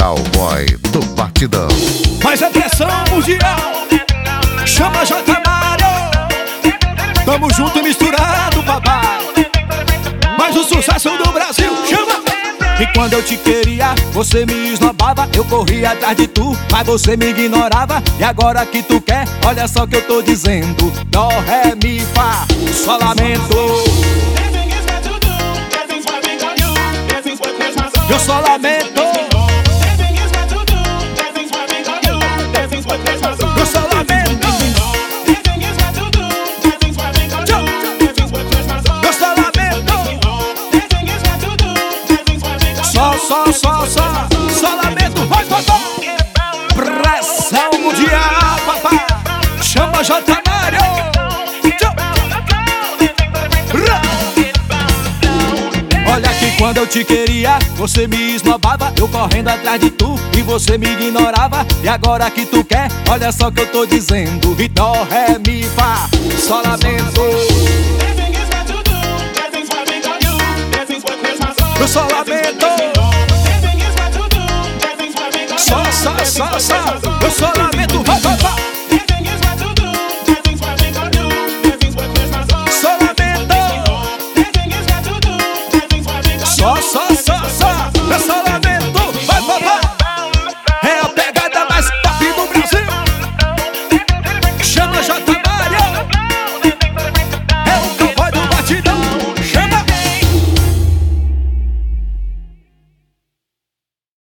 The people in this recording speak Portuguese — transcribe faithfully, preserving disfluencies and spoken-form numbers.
Cowboy do Batidão. Mas é pressão mundial, chama J. Mário. Tamo junto e misturado, papai. Mas o sucesso do Brasil chama. E quando eu te queria, você me esnobava. Eu corria atrás de tu, mas você me ignorava. E agora que tu quer, olha só que eu tô dizendo: dó, ré, mi, fá, só lamento. Eu só lamento. Eu só lamento. Eu só lamento. Só, só, só, só, só lamento. Vai, vai, vai. Pressão mundial, papai. Chama J. Mário. Olha que quando eu te queria, você me esnobava. Eu correndo atrás de tu e você me ignorava. E agora que tu quer, olha só que eu tô dizendo: e dó, ré, mi, fá, só lamento. Eu só lamento. Só, só, só, só.